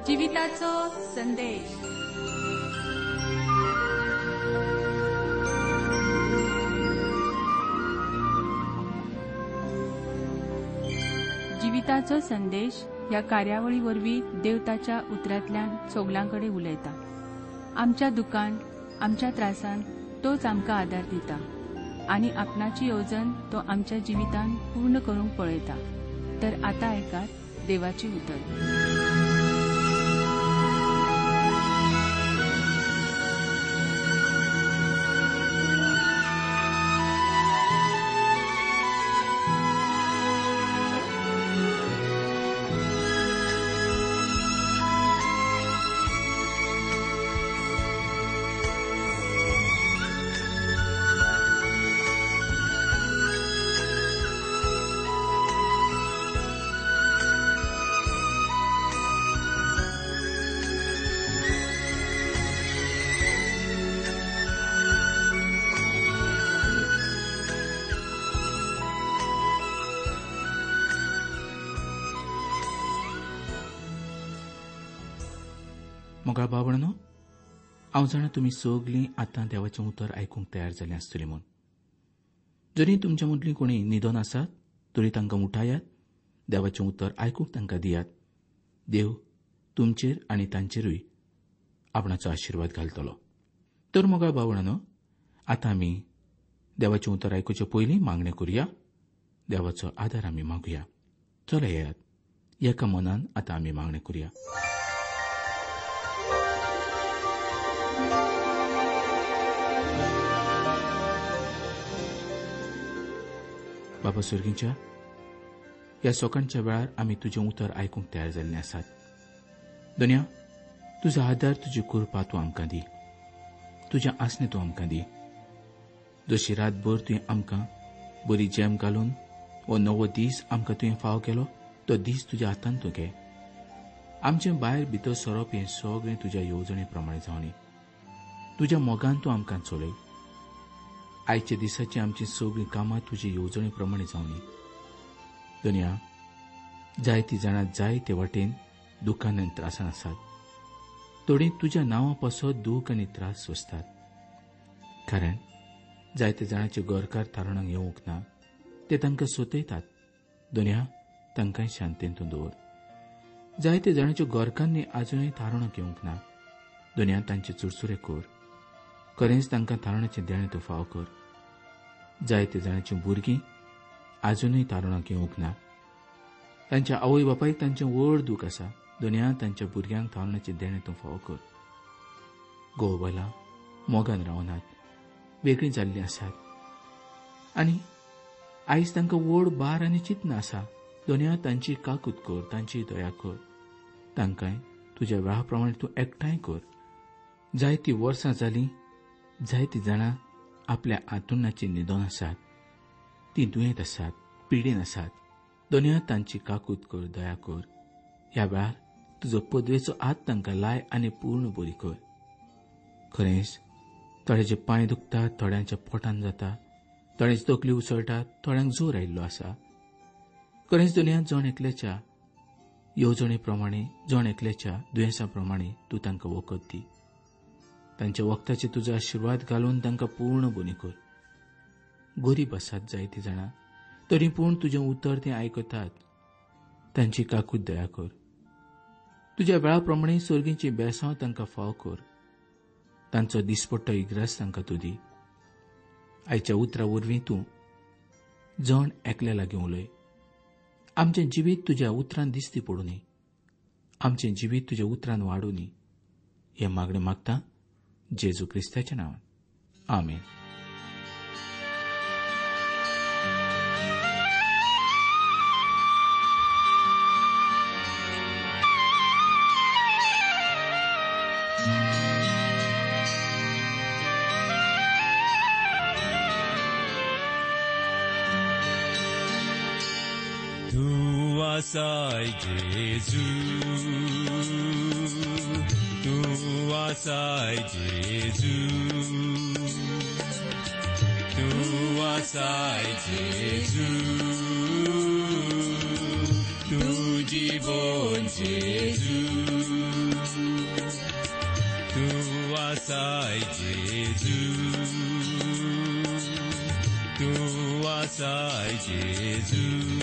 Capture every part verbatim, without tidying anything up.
जिविताचो संदेश. जिविताचो संदेश ह्या कार्यावळी वरवीं देव ताच्या उतरांतल्यान सगळ्यांकडे उलयता. आमच्या दुकान आमच्या त्रासान तोच आमकां आदार दिता आनी आपणाची येवजण तो आमच्या जिवितान पूर्ण करूंक पळयता. तर आतां आयकात देवाची उतर. मोगा बाबणो, हांव जाणा तुमी सगलीं आतां देवाचें उतर आयकूंक तयार जाल्लीं आसतलीं म्हूण. जरी तुमच्या मदलीं कोणी निधन आसात तरी तांकां उठायात, देवाचें उतर आयकूंक तांकां दियात. देव तुमचेर आनी तांचेरूय आपणाचो आशिर्वाद घालतलो. तर मोगा बाबणो, आतां आमी देवाचें उतर आयकुचे पयलीं मागणें करुया. देवाचो आदार आमी मागुया. चला येयात, एका मनान आतां आमी मागणें करुया. बाबा सुर्गीच्या, ह्या सोकाणच्या वेळार आमी तुजें उतर आयकूंक तयार जाल्लीं आसात. दोनया, तुजो आदार, तुजी कृपा तूं आमकां दी. तुजें आसनें तूं आमकां दी. जशी रातभर तुवें आमकां बरी जेम घालून हो नवो दीस आमकां तुवें फाव केलो, तो दीस तुज्या हातान तूं घे. आमचें भायर भितर सरप हें सगळें तुज्या येवजणे प्रमाणे जावनी. तुज्या मोगान तूं आमकां चलय. आयच्या दिसाची आमची सगळीं कामां तुजे येवजणे प्रमाणे जावनी. दुनिया, जायतीं जाणां जायते वाटेन दुखान आनी त्रासान आसात. थोडीं तुज्या नांवा पासत दूख आनी त्रास सोंसतात. कारण जायते जाणांचे गोरकार थारोवंक येवंक ना, ते तांकां सोतयतात. दुनिया, तांकांय शांतेन तूं दवर. जायते जाणांच्या गोरकांनी आजुनूय थारोवंक येवंक ना. दुनिया, तांचे चुरचुरे कर. खरेंच तांकां थारोवण्याचें देणें तूं फाव कर. जायते जाणांची भुरगीं आजुनूय थारोवंक येवंक ना. तांच्या आवय बापायक तांचें व्हड दूख आसा. दुनिया, तांच्या भुरग्यांक थारोवण्याचें देणें तूं फाव कर. घोव बायलां मोगान रावनात, वेगळीं जाल्लीं आसात आनी आयज तांकां व्हड बार आनी चिंतना आसा. दुनिया, तांची काकूत कर, तांची दया कर. तांकांय तुज्या वेळा प्रमाणे तूं एकठांय कर. जायतीं वर्सां जालीं जायतीं जाणां आपल्या आंतुणाचें निधन आसात. तीं दुयेंत आसात, पिडीन आसात. दुनिया, तांची काकूत कर, दया कर. ह्या वेळार तुजो पदवेचो हात तांकां लाय आनी पूर्ण बरी कर. खरेंच थोड्याचे पांय दुखतात, थोड्यांच्या पोटान जाता, थोड्यांची तकली उसळटात, थोड्यांक जोर आयिल्लो आसा. खरेंच दुनिया, जण एकल्याच्या येवजणे प्रमाणे, जण एकल्याच्या दुयेंसा प्रमाणे तूं तांकां वखद दी. तांच्या वखदाचे तुजो आशिर्वाद घालून तांकां पूर्ण बरी कर. गरीब आसात जायतीं जाणां, तरी पूण तुजें उतर ते आयकतात. तांची काकूत दया कर. तुज्या वेळा प्रमाणे सर्गीची बेसांव तांकां फाव कर. तांचो दिसपट्टो इग्रास तांकां तूं दी. आयच्या उतरा वरवीं तूं जण एकल्या लागीं उलय. आमचें जिवीत तुज्या उतरान दिसती पडूनी. आमचें जिवीत तुज्या उतरान वाडूनी. हें मागणें मागता जेजू क्रिस्ताच्या नांवान. आमेन. तू आसाय जेजू, तू आसाय जेजू, तू आसाय जेजू, तू जीवन जेजू. आसाय जेजू तूं आसाय जेजू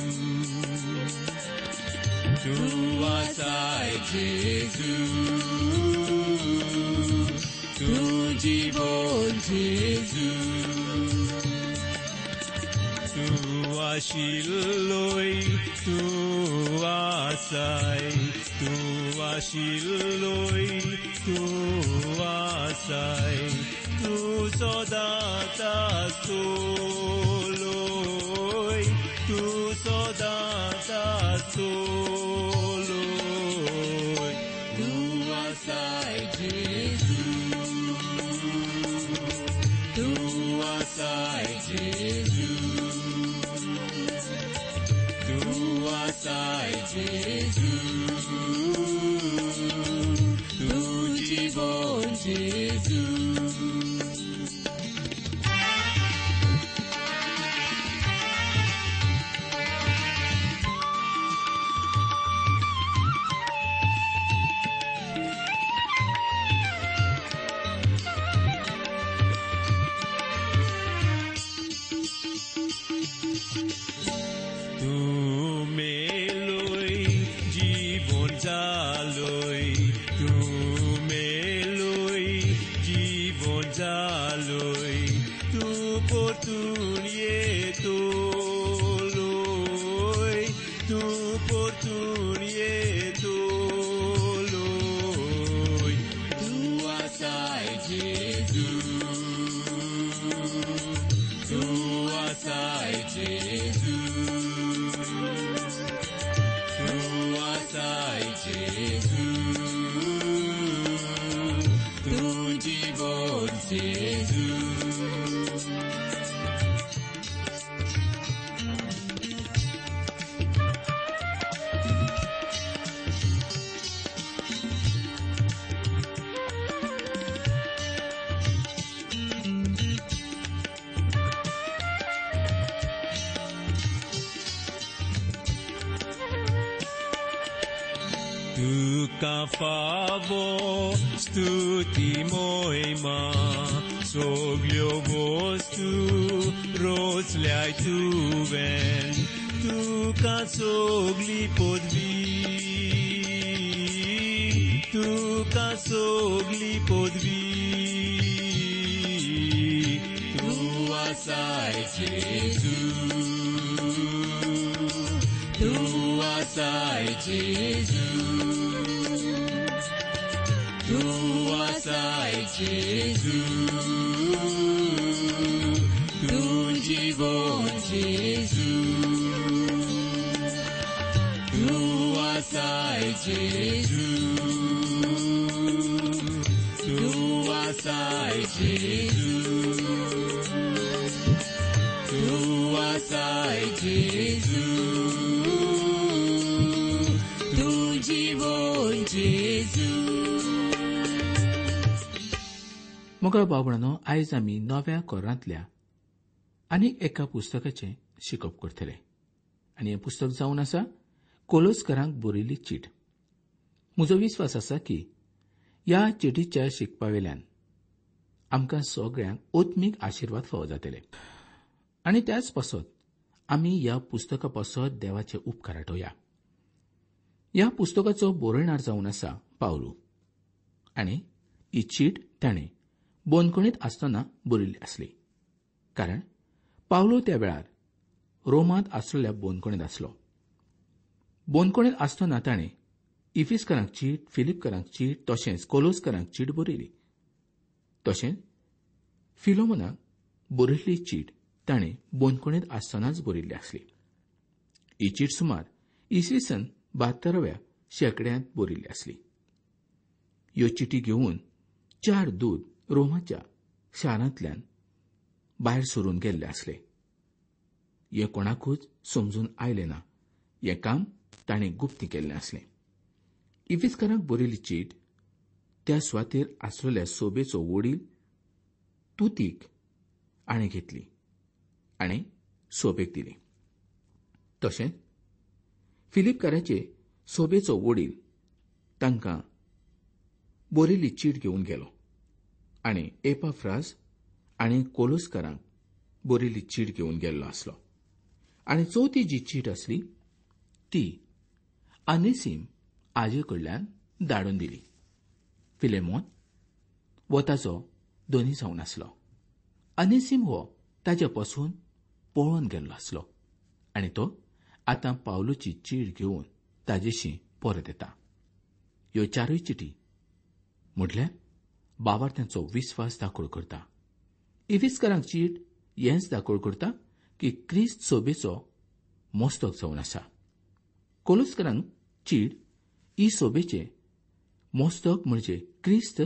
तूं आसाय जेजू तूं जीवन जेजू तूं आशिल्लोय तूं आसाय तूं आशिल्लोय तूं आसाय तूं सदांच आसतलोय तूं सदांच आसतलोय तूं आसाय जेजू तूं आसाय जेजू तूं आसाय जेजू तूं जीवन जेजू Tuka favo stuti moima soglio vostu rozliaj tuven tuka sogli podvi tuka sogli podvi tu asai Jesu tu asai Jesu Tu asai Jesu, Tu जीवन Jesu, Tu asai Jesu, Tu asai Jesu, Tu asai Jesu, Tu जीवन Jesu. मोगळ बाबळांनो, आयज आमी नव्या कोरांतल्या आनीक एका पुस्तकाचें शिकप करतले आनी हें पुस्तक जावन आसा कोलोसकारांक बरयल्ली चीट. म्हजो विस्वास आसा की ह्या चिटीच्या शिकपावेल्यान आमकां सगळ्यांक ओत्मीक आशिर्वाद फावो जातले आनी त्याच पासत आमी ह्या पुस्तका पासत देवाचे उपकार आठोवया. ह्या पुस्तकाचो बरयणार जावन आसा पावलू आनी ही चीट ताणें बोनकोणीत आसतना बरयल्ली आसली, कारण पावलो त्या वेळार रोमांत आसलेल्या बोनकोणीत आसलो. बोनकोणीत आसतना ताणें इफिसकारांक चीट, फिलिपकारांक चीट तशेंच कोलोसकारांक चीट बरयली. तशेंच फिलोमोनाक बरयल्ली चीट ताणें बोनकोणीत आसतनाच बरयल्ली आसली. ही चीट सुमार इसवी सन बात्तराव्या शेंकड्यांत बरयल्ली आसली. ह्यो चिटी घेवन चार दूत रोमाच्या शारांतल्यान भायर सरून गेल्ले आसले. हें कोणाकूच समजून आयलें ना. हें काम ताणें गुप्ती केल्लें आसलें. इफिसकारांक बरयल्ली चीट त्या सुवातेर आसलेल्या सोबेचो वडील तुतीक आणी घेतली आनी सोबेक दिली. तशेंच फिलिपकाराचे सोबेचो वडील तांकां बरयल्ली चीट घेवन गेलो आनी एपाफ्रास आनी कोलोसकारांक बरयली चीट घेवन गेल्लो आसलो. आनी चवथी जी चीट आसली ती आनेसीम आजे कडल्यान धाडून दिली. फिलेमोन हो ताचो दोनी जावन आसलो. आनेसीम हो ताचे पासून पळोवन गेल्लो आसलो आनी तो आतां पावलोची चीट घेवन ताजेशी परत येता. ह्यो चारूय चिटी म्हटल्यार बाबार तांचो विस्वास दाखोळ करता. इफिस्कारांक चीट हेंच दाखोळ करता की क्रिस्त सोबेचो मस्तक जावन आसा. कोलोसकारांक चीट ही सोबेचे मस्तक म्हणजे क्रिस्त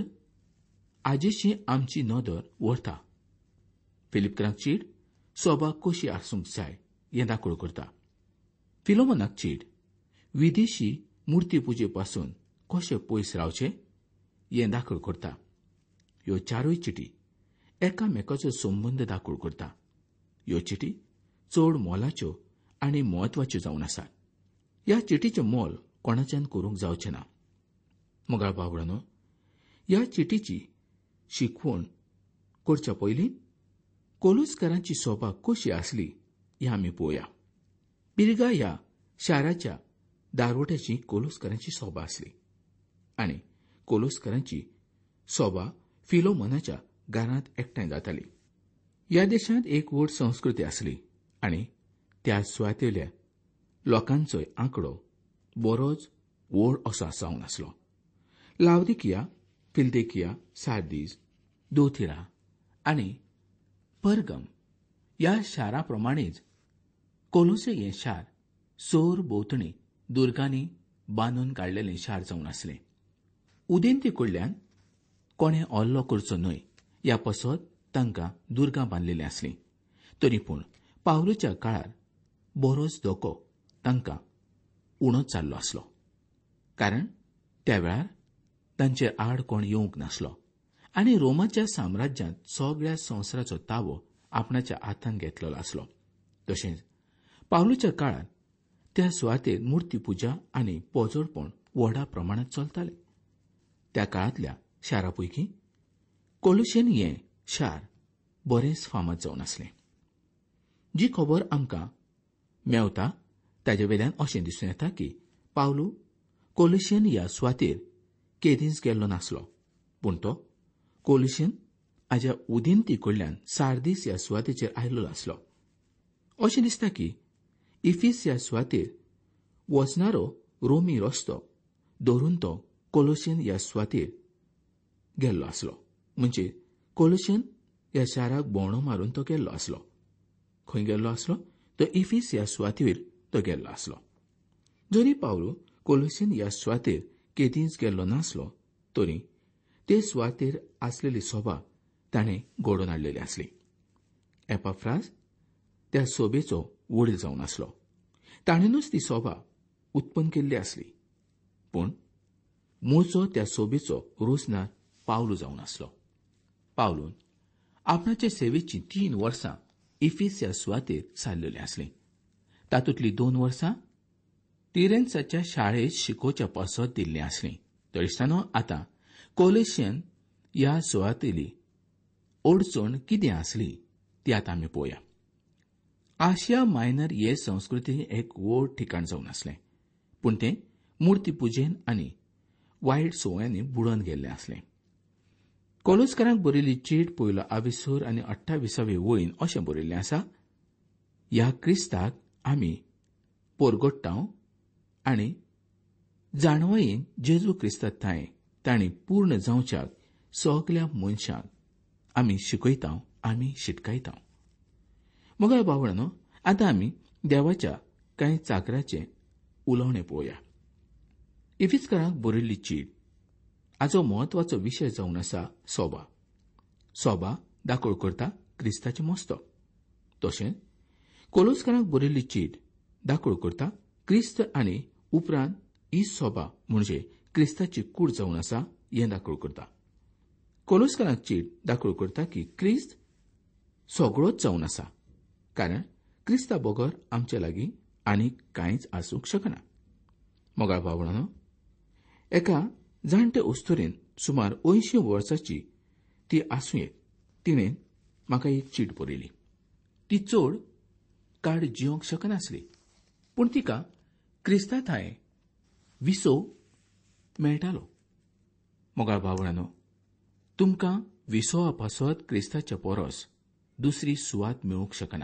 आजेशी आमची नदर व्हरता. फिलिपकारांक चीट सोबा कशी आसूंक जाय हें दाखोळ करता. फिलोमोनाक चीट विदेशी मुर्ती पुजे पासून कशें पयस रावचे हें दाखोळ करता. ह्यो चारूय चिटी एकामेकाचो संबंद दाखोळ करता. ह्यो चिटी चड मोलाच्यो आनी म्हत्वाच्यो जावन आसात. ह्या चिटीचें मोल कोणाच्यान करूंक जावचें ना. मोगाळ बाबळांनो, ह्या चिटीची शिकवण करच्या पयलीं कोलोसकारांची सोबा कशी आसली हें आमी पळोवया. पिरगा ह्या शाराच्या दारवट्याची कोलोसकारांची सोबा आसली आनी कोलोसकारांची सोबा फिलोमोनाच्या घरांत एकठांय जाताली. ह्या देशांत एक व्हड संस्कृती आसली आनी त्या सुवातेल्या लोकांचोय आंकडो बरोच व्हड असो जावन आसलो. लावदिकिया, फिलदेकिया, सार्दीस, दोथिरा आनी परगम ह्या शारांप्रमाणेच कोलोसे हें शार सोर भोंवतणी दुर्गांनी बांदून काडलेलें शार जावन आसलें. उदेंते कडल्यान कोणें हल्लो करचो न्हय ह्या पासत तांकां दुर्गां बांदलेलीं आसलीं. तरी पूण पावलोच्या काळार बरोच धोको तांकां उणोच जाल्लो आसलो. कारण त्या वेळार तांचेर आड कोण येवंक नासलो आनी रोमाच्या साम्राज्यांत सगळ्या संवसाराचो तावो आपणाच्या हातांत घेतलेलो आसलो. तशेंच पावलोच्या काळार त्या सुवातेर मुर्ती पुजा आनी पोजोळपण व्हडा प्रमाणांत चलतालें. त्या काळांतल्या शारापैकी कोलोशेन हें शार बरेंच फामाद जावन आसलें. जी खबर आमकां मेवता ताचे वेल्यान अशें दिसून येता की पावलो कोलोशेन ह्या सुवातेर केदींच गेल्लो नासलो, पूण तो कोलोशेन हाज्या उदेंती कडल्यान सार्दीस ह्या सुवातेचेर आयिल्लो आसलो. अशें दिसता की इफिस ह्या सुवातेर वचणारो रोमी रस्तो धरून तो कोलोशेन ह्या सुवातेर गेल्लो आसलो. म्हणजे कोलोशेन ह्या शाराक भोंवडो मारून तो गेल्लो आसलो. खंय गेल्लो आसलो? तो इफिस ह्या सुवातेर तो गेल्लो आसलो. जरी पावलो कोलोशेन ह्या सुवातेर केदींच गेल्लो नासलो तरी ते सुवातेर आसलेली सोबा ताणें घडोवन हाडलेली आसली. एपाफ्रास त्या सोबेचो वडील जावन आसलो. ताणेनूच ती सोबा उत्पन्न केल्ली आसली. पूण मूळचो त्या सोबेचो रोजनार पावलो जावन आसलो. पावलोन आपणाचे सेवेची तीन वर्सां इफिस ह्या सुवातेर सारलेली आसली. तातूंतली दोन वर्सां तिरेन्साच्या शाळेत शिकोवच्या पासत दिल्ली आसली. तरिस्तानो आतां कोलोशेन ह्या सुवातेली अडचण कितें आसली ती आतां आमी पळोवया. आशिया मायनर हे संस्कृतीन एक व्हड ठिकाण जावन आसलें, पूण तें मुर्ती पुजेन आनी वायट सवयांनी बुडोवन गेल्लें आसलें. कोलोसकारांक बरयल्ली चीट पयलो आविसूर आनी अठ्ठाविसावे वळीन अशें बरयल्लें आसा: ह्या क्रिस्ताक आमी परगट्टाव आनी जाणवयेन जेजू क्रिस्तांत थाय तांणी पूर्ण जावच्याक सगल्या मनशांक आमी शिकयताव, आमी शिटकायताव. मोगाळ बावळांनो, आतां आमी देवाच्या कांय चाकराचें उलोवणें पळोवया. इफिस्कारांक बरयल्ली चीट हाचो म्हत्वाचो विशय जावन आसा सोबा. सोबा दाखोळ करता क्रिस्ताचें मस्तक. तशेंच कोलोसकारांक बरयल्ली चीट दाखोळ करता क्रिस्त आनी उपरांत ही सोबा म्हणजे क्रिस्ताची कूड जावन आसा हें दाखोळ करता. कोलोसकारांक चीट दाखोळ करता की क्रिस्त सगळोच जावन आसा, कारण क्रिस्ता बगर आमचे लागीं आनीक कांयच आसूंक शकना. मोगाळ बावळांनो, एका जाणटे उस्तोरेन सुमार अंयशीं वर्सांची ती आसूं येत तिणें म्हाका एक चीट बरयली. ती चड काळ जिवंक शकनासली, पूण तिका क्रिस्ता थंय विसो मेळटालो. मोगाळ भावणानो, तुमकां विसोवा पासत क्रिस्ताच्या परस दुसरी सुवात मेळूंक शकना.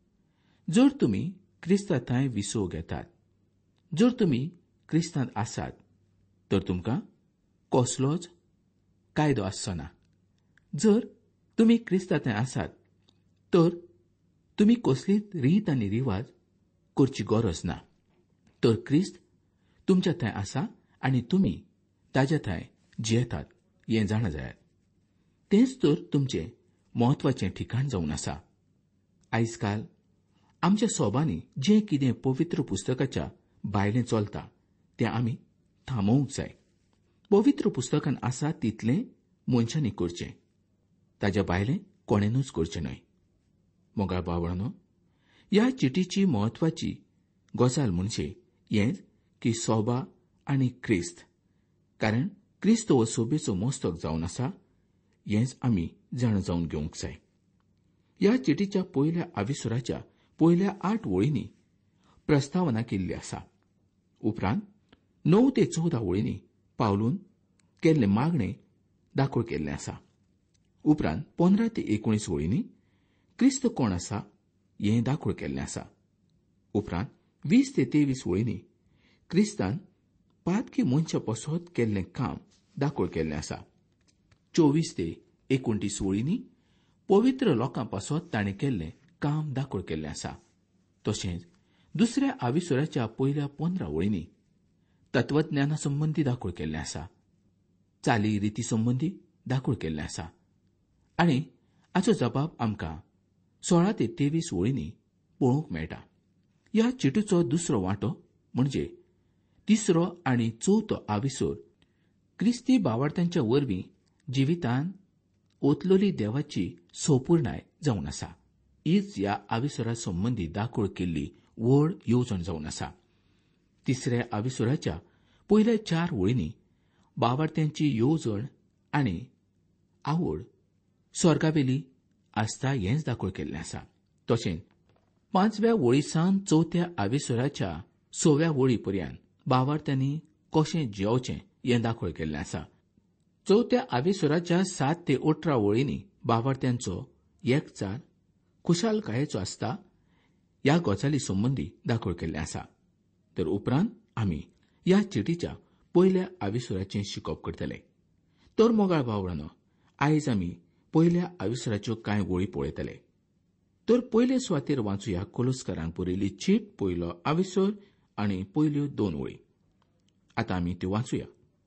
जर तुमी क्रिस्ता थंय विसो घेतात, जर तुमी क्रिस्तांत आसात, तर तुमकां कसलोच कायदो आसचो ना. जर तुमी क्रिस्ता थंय आसात, तर तुमी कसलीच रीत आनी रिवाज करची गरज ना. तर क्रिस्त तुमच्या थंय आसा आनी तुमी ताच्या थंय जियेतात हें जाणा जायात. तेंच तर तुमचें म्हत्वाचें ठिकाण जावन आसा. आयज काल आमच्या सोबांनी जें कितें पवित्र पुस्तकाच्या भायलें चलता तें आमी थांबोवंक जाय. पवित्र पुस्तकान आसा तितलें मनशांनी करचें, ताच्या भायलें कोणेनूच करचें न्हय. मोगाळ भावणानो, ह्या चिटीची म्हत्वाची गजाल म्हणजे हेंच की सोबा आनी क्रिस्त, कारण क्रिस्त हो सोबेचो मस्तक जावन आसा हेंच आमी जाण जावन घेवंक जाय. ह्या चिटीच्या पयल्या आविसुराच्या पयल्या आठ वळींनी प्रस्तावना केल्ली आसा. उपरांत णव ते चौदा वळींनी पावलून केल्ले मागणे दाखोळ केल्ले आसा. उपरांत पंदरा ते एकुणीस वळींनी क्रिस्त कोण आसा हें दाखोळ केल्लें आसा. उपरांत वीस ते तेवीस वळींनी क्रिस्तान पातकी मनशां पासत केल्लें काम दाखोळ केल्लें आसा. चोवीस ते एकुणतीस वळींनी पवित्र लोकां पासत ताणें केल्लें काम दाखोळ केल्लें आसा. तशेंच दुसऱ्या आविसुराच्या पयल्या पंदरा वळींनी तत्वज्ञाना संबंदी दाखोळ केल्लें आसा. चाली रिती संबंदी दाखोळ केल्लें आसा. आनी हाचो जबाब आमकां सोळा ते तेवीस वळींनी पळोवंक मेळटा. ह्या चिटीचो दुसरो वांटो म्हणजे तिसरो आनी चवथो आविसोर क्रिस्ती भावार्थ्यांच्या वरवीं जिवितांत ओतलोली देवाची सोपूर्णाय जावन आसा. हीच ह्या आविसोरा संबंदी दाखोळ केल्ली व्हड येवजण जावन आसा. तिसऱ्या आविसोराच्या पयल्या चार वळींनी भावार्थ्यांची येवजण आनी आवड स्वर्गावेली आसता हेंच दाखोळ केल्लें आसा. तशेंच पांचव्या वळीसान चवथ्या आविसोराच्या सव्या वळी पर्यंत भावार्थ्यांनी कशें जेवचें हें दाखोळ केल्लें आसा. चवथ्या आविसोराच्या सात ते अठरा वळींनी भावार्थ्यांचो एकचार खुशालकायेचो आसता ह्या गजाली संबंदी दाखोळ केल्लें आसा. तर उपरांत आमी ह्या चिटीच्या पयल्या आविसोराचें शिकप करतले. तर मोगाळ भावणानो, आयज आमी पयल्या आविसोराच्यो कांय वळी पळयतले. तर पयले सुवातेर वाचूया कोलोस्कारांक बरयल्ली चीट पयलो आविसोर आनी पयल्यो दोन वळी. आतां आमी त्यो वाचूया.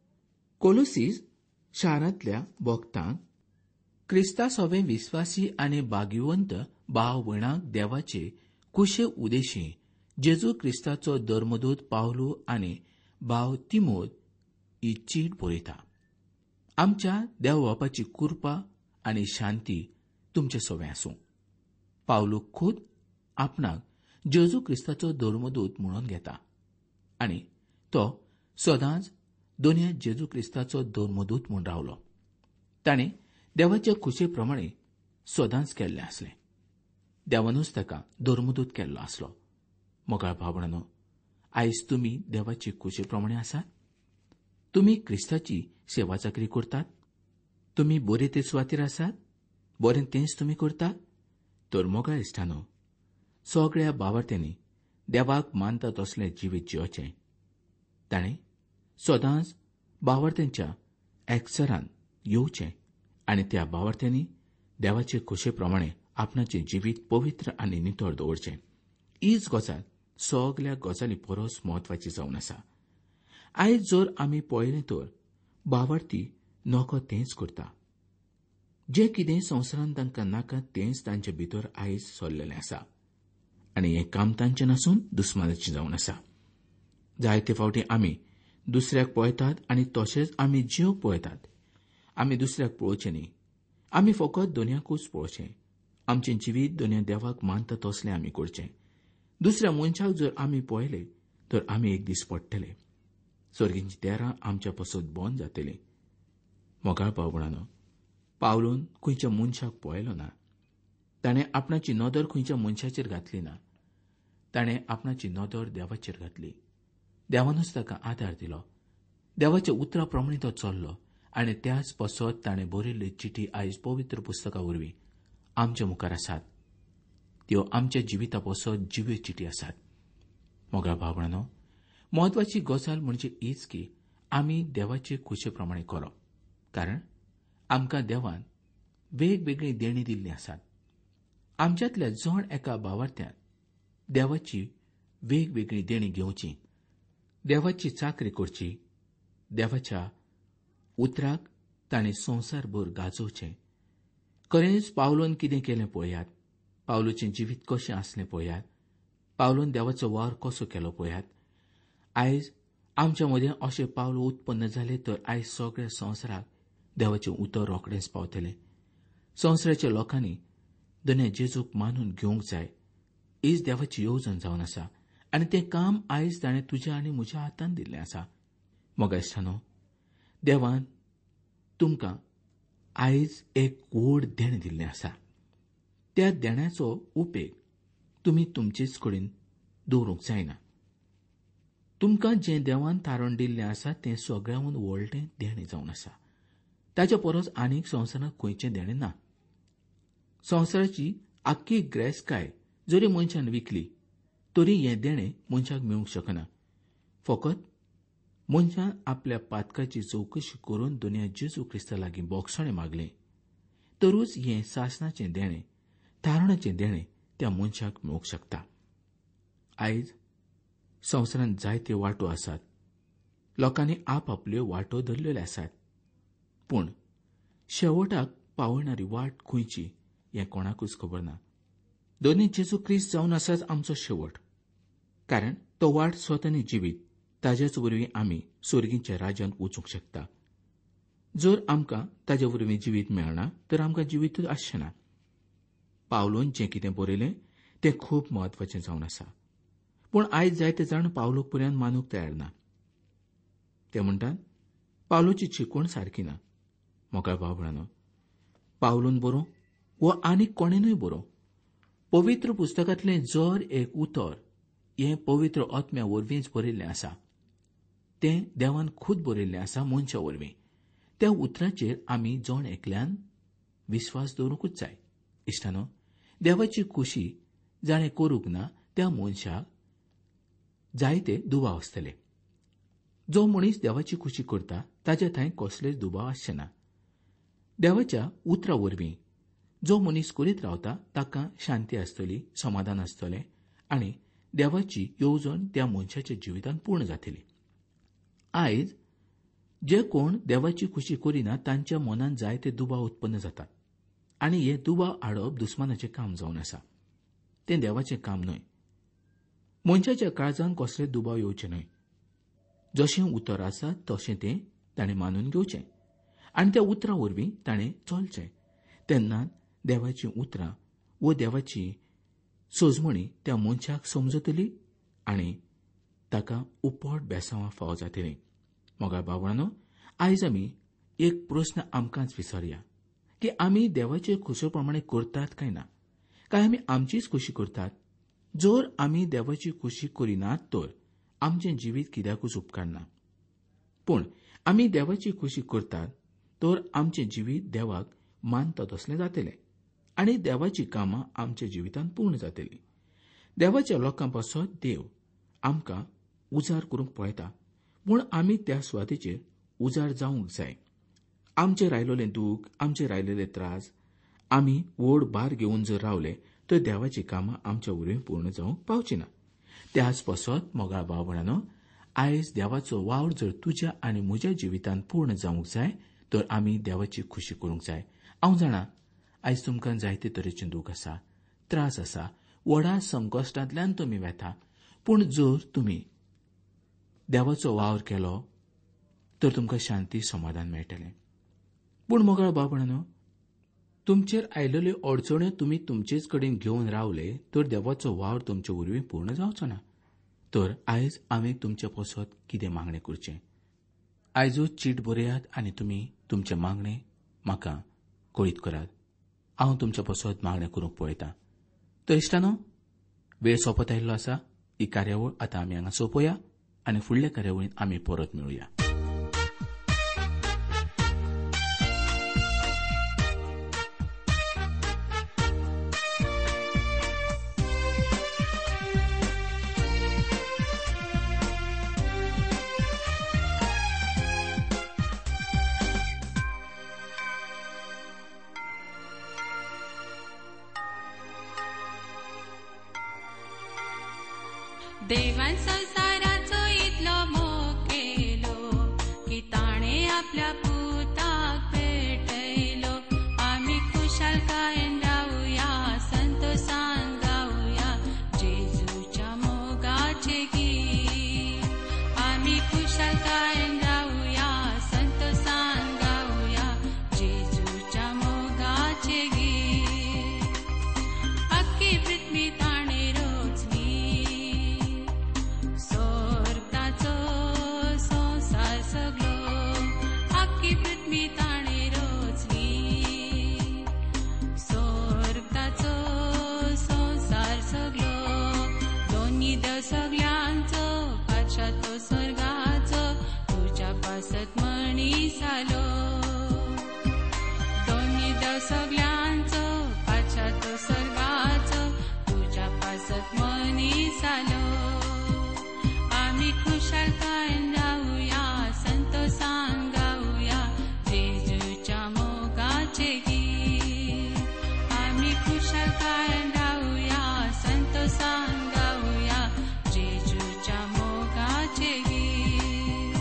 कोलोसीस शारांतल्या भक्तांक क्रिस्ता सोबे विस्वासी आनी भाग्यवंत भाव भयणांक देवाचे कुशे उदेशी जेजू क्रिस्ताचो धर्मदूत पावलो आनी भाव तिमोथ ही चीट बरयता. आमच्या देवबापाची कृपा आनी शांती तुमचे सोबे आसूं. पावलो खूद आपणाक जेजू क्रिस्ताचो धर्मदूत म्हणून घेता आनी तो सदांच दोनया जेजू क्रिस्ताचो धर्मदूत म्हूण रावलो. ताणें देवाच्या खुशेप्रमाणे सदांच केल्लें आसलें. देवानूच ताका धर्मदूत केल्लो आसलो. मोगाळ भावणानो, आयज तुमी देवाचे खुशेप्रमाणे आसात. तुमी क्रिस्ताची सेवा चाकरी करतात. तुमी बरे ते सुवातेर आसात. बरें तेंच तुमी करतात. तर मोगाळ इश्टानो, सगळ्या भावार्थ्यांनी देवाक मानता तसलें जिवीत जिवचें. ताणें सदांच भावार्थ्यांच्या एकचारान येवचें आनी त्या भावार्थ्यांनी देवाचे खुशेप्रमाणे आपणाचें जिवीत पवित्र आनी नितळ दवरचें. हीच गजाल सगळ्या गजाली परस म्हत्वाची जावन आसा. आयज जर आमी पळयलें तर भावार्थी नको तेंच करता. जें कितें संवसारांत तांकां नाका तेंच तांचे भितर आयज सरलेलें आसा आनी हें काम तांचें नासून दुस्मानाचें जावन आसा. जायते फावटी आमी दुसऱ्याक पळयतात आनी तशेंच आमी जीव पळयतात. आमी दुसऱ्याक पळोवचें न्ही. आमी फकत दोनयाकूच पळोवचें. आमचें जिवीत दोनया देवाक मानता तसलें आमी करचें. दुसऱ्या मनशाक जर आमी पळयलें तर आमी एक दीस पडटले. सर्गींची तेरां आमच्या पासत बंद जातलीं. मोगाळ भावणानो, पावलून खंयच्या मनशाक पळयलो ना. ताणें आपणाची नदर खंयच्या मनशाचेर घातली ना. ताणें आपणाची नदर देवाचेर घातली. देवानूच ताका आदार दिलो. देवाच्या उतरा प्रमाणे तो चल्लो आनी त्याच पसत ताणें बरयल्ली चिठी आयज पवित्र पुस्तका वरवीं आमच्या मुखार आसात. त्यो आमच्या जिविता पसत जिवे चिठी आसात. मोगा भावणानो, म्हत्वाची गजाल म्हणजे हीच की आमी देवाचे खुशे प्रमाणे करप. कारण आमकां देवान वेगवेगळी देणी दिल्ली आसात. आमच्यातल्या जण एका भावार्थ्यान देवाची वेगवेगळी देणी घेवची, देवाची चाकरी करची, देवाच्या उतराक ताणें संवसारभर गाजोवचें. खरेंच पावलोन कितें केलें पळयात. पावलोचें जिवीत कशें आसलें पळयात. पावलोन देवाचो वार कसो केलो पळयात. आयज आमच्या मदें अशें पावलो उत्पन्न जालें तर आयज सगळ्या संवसाराक देवाचें उतर रोखडेंच पावतलें. संवसाराच्या लोकांनी धन्य जेजूक मानून घेवंक जाय. हीच देवाची येवजण जावन आसा आनी तें काम आयज ताणें तुज्या आनी म्हज्या हातांत दिल्लें आसा. मोगायश्टानो, देवान तुमकां आयज एक व्हड देण दिल्लें आसा. त्या देण्याचो उपेग तुमी तुमचेच कडेन दवरूंक जायना. तुमकां जें देवान तारण दिल्लें आसा तें सगळ्याहून व्हडलें देणें जावन आसा. ताच्या परस आनीक संवसारांत खंयचें देणें ना. संवसाराची आख्खी ग्रेसकाय जरी मनशान विकली तरी हें देणें मनशाक मेळूंक शकना. फकत मनशान आपल्या पातकाची चवकशी करून दुनिया जेजू क्रिस्ता लागीं बोगसणे मागलें तरूच हें सासणाचें देणें, तारणाचें देणें त्या मनशाक मेळूंक शकता. आयज संवसारांत जायत्यो वाटो आसात. लोकांनी आपापल्यो वाटो धरलेल्यो आसात. पूण शेवटाक पावणारी वाट खंयची हें कोणाकूच खबर ना. दोनी जेजू क्रिस्त जावन आसाच आमचो शेवट. कारण तो वाट स्वतानी जिवीत ताच्याच वरवीं आमी सुर्गीच्या राज्यांत वचूंक शकता. जर आमकां ताच्या वरवीं जिवीत मेळना तर आमकां जिवीतूच आसचें ना. पावलोन जें कितें बरयलें तें खूब म्हत्वाचें जावन आसा. पूण आयज जायते जाण पावलोक पर्यंत मानूंक तयार ना. ते म्हणटात पावलोची शिकवण सारकी ना. मोगा भावणानो, पावलोन बरो वा आनीक कोणेनूय बरो पवित्र पुस्तकांतलें जर एक उतर हें पवित्र आत्म्या वरवींच बरयल्लें आसा. तें देवान खूद बरयल्लें आसा मनशा वरवीं. त्या उतराचेर आमी जण एकल्यान विस्वास दवरूंकूच जाय. इश्टानो, देवाची खुशी जाणें करूंक ना त्या मनशाक जायते दुबाव आसतले. जो मनीस देवाची खुशी करता ताच्या थंय कसलेच दुबाव आसचे ना. देवाच्या उतरा वरवीं जो मनीस करीत रावता ताका शांती आसतली, समाधान आसतलें आनी देवाची येवजण त्या मनशाच्या जिवितांत पूर्ण जातली. आयज जे कोण देवाची खुशी करिना तांच्या मनांत जायते दुबाव उत्पन्न जातात आनी हे दुबाव हाडप दुस्मानाचें काम जावन आसा. तें देवाचें काम न्हय. मनशाच्या काळजांत कसले दुबाव येवचे न्हय. जशें उतर आसा तशें तें ताणें मानून घेवचें आनी त्या उतरा वरवीं ताणें चलचें. तेन्ना देवाची उतरां व देवाची सोजमणी त्या मनशाक समजतली आनी ताका उपट बेसांवां फाव जातलीं. मोगा भावणानो, आयज आमी एक प्रस्न आमकांच विचारया की आमी देवाचे खुशे प्रमाणे करतात काय ना, काय आमी आमचीच खुशी करतात. जर आमी देवाची खुशी करिनात तर आमचें जिवीत कित्याकूच उपकार ना. पूण आमी देवाची खुशी करतात तर आमचें जिवीत देवाक मानता तसलें जातलें आनी देवाची कामां आमच्या जिवितांत पूर्ण जातलीं. देवाच्या लोकां पासत देव आमकां उजार करूंक पळयता, पूण आमी त्या सुवातेचेर उजार जावंक जाय. आमचेर रायलेलें दूख, आमचेर रायलेले त्रास आमी व्हड भार घेवन जर रावले तर देवाची कामां आमच्या वरवीं पूर्ण जावंक पावची ना. त्याच पासत मोगाळ भावणानो, आयज देवाचो वावर जर तुज्या आनी म्हज्या जिवितांत पूर्ण जावंक जाय तर आमी देवाची खुशी करूंक जाय. हांव जाणा आयज तुमकां जायते तरेचें दूख आसा, त्रास आसा, व्हडा संकश्टांतल्यान तुमी वेता. पूण जर तुमी देवाचो वावर केलो तर तुमकां शांती समाधान मेळटलें. पूण मोगाळ भावणानो, तुमचेर आयिल्ल्यो अडचण्यो तुमी तुमचेच कडेन घेवन रावले तर देवाचो वावर तुमचे वरवीं पूर्ण जावचो ना. तर आयज आमी तुमच्या पासत कितें मागणें करचें? आयजूच चीट बरयात आनी तुमी तुमचे मागणे म्हाका कळीत करात. हांव तुमच्या बसत मागणें करूंक पळयतां. तर इश्टानो, वेळ सोंपत आयिल्लो आसा. ही कार्यावळ आतां आमी हांगा सोंपोवया आनी फुडल्या कार्यावळींत आमी परत मेळुया. देवान संसाराचो इतलो मोग केलो की ताणे आपल्या पुताक भेटयलो. आमी खुशालकायेन रावुया, संतोषान गावुया जेजूच्या मोगाचे गीत. आमी खुशालकायेन रावुया, संतोषान गावुया जेजूच्या मोगाचे गीत. अख्खी पृथ्वी ताणे रोचली, स्वर्गाचो संसार सगलो. अख्खी पृथ्वी ताणे रोचली, स्वर्गाचो संसार सगलो. दोन्ही देव सगळ्यांचो, पातशाह तो स्वर्गाचो तुझ्या पासत मनीस आलो. दोन्ही देव सगळ्यांचो, पातशाह तो स्वर्गाचो तुझ्या पासत मनीस आलो. आमी खुशालकायेन रावुया, संतोषान गावुया जेजूच्या मोगाचे गीत. आमी खुशालकायेन रावुया, संतोषान गावुया जेजूच्या मोगाचे गीत.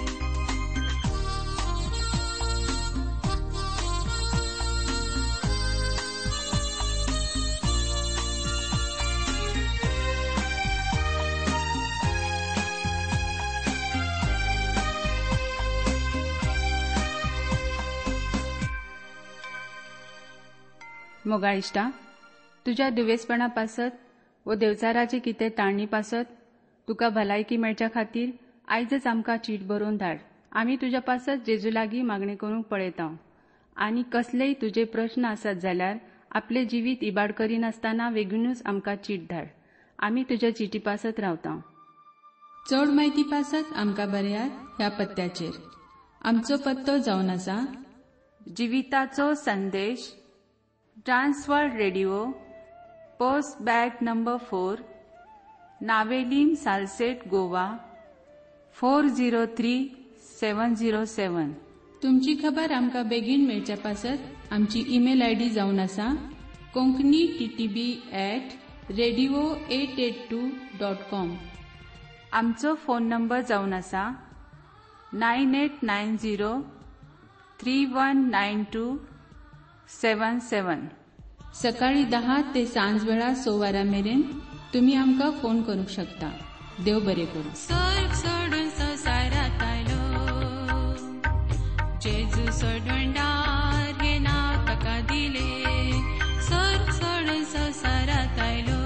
मोगा इश्टा, तुझ्या दुवेसपणा पासत व देवचाराची कितें ताळणी पासत तुका भलायकी मेळच्या खातीर आयजच आमकां चीट बरोवन धाड. आमी तुज्या पासत जेजू लागीं मागणी करूंक पळयता. आनी कसलेय तुजे प्रश्न आसत जाल्यार आपले जिवीत इबाड करिनासतना वेगळूच आमकां चीट धाड. आमी तुज्या चिटी पासत रावता. चड म्हायती पासत आमकां बरयात ह्या पत्त्याचेर. आमचो पत्तो जावन आसा जिविताचो संदेश, Transworld radio, post bag number four, Navelim, Salcete, Goa four zero three seven zero seven. तुमची खबर आमकां बेगीन मेळच्या पासत आमची ईमेल आय डी जावन आसा Konkani TTB at radio eight eight two dot com. आमचो फोन नंबर जावन आसा nine eight nine zero three one nine two seven seven. सकाळी दहा ते सांज वेळा स वरां मेरेन तुम्ही आमकां फोन करूंक शकता. देव बरें करूं. स्वर्ग सोडून संसारात आयलो, जेजू सोडवंडार हे नाव ताका दिले. स्वर्ग सोडून संसारात आयलो,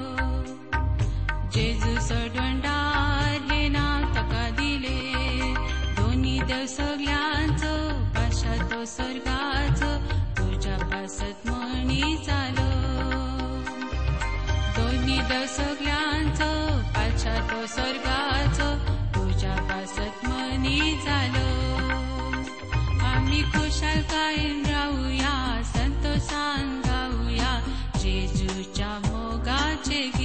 जेजू सोडवंडार हे नाव ताका दिले. दोन्ही देव सगळ्यांचो, पातशाह तो स्वर्गाचो तुझ्या पासत मनीस आलो. दोन्ही देव सगळ्यांचो, पातशाह तो स्वर्गाचो तुझ्या पासत मनीस आलो. आमी खुशालकायेन रावुया, संतोषान गावुया जेजूच्या मोगाचे